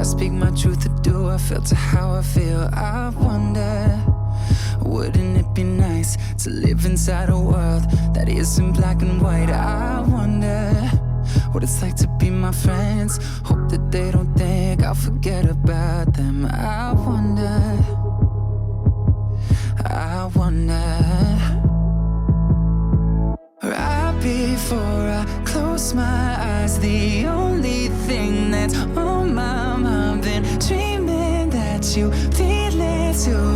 I speak my truth or do I filter how I feel? I wonder, wouldn't it be nice to live inside a world that isn't black and white? I wonder what it's like to be my friends. Hope that they don't think I'll forget about them. I wonder, I wonder. Right before I close my eyes, the only thing that's on my mind, been dreaming that you feel it too.